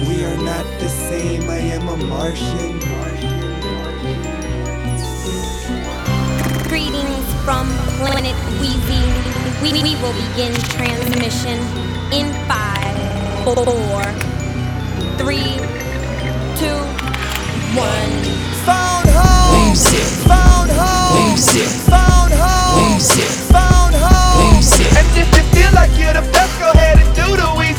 We are not the same, I am a Martian. Greetings from Planet Wheezy. We will begin transmission in 5, 4, 3, 2, 1.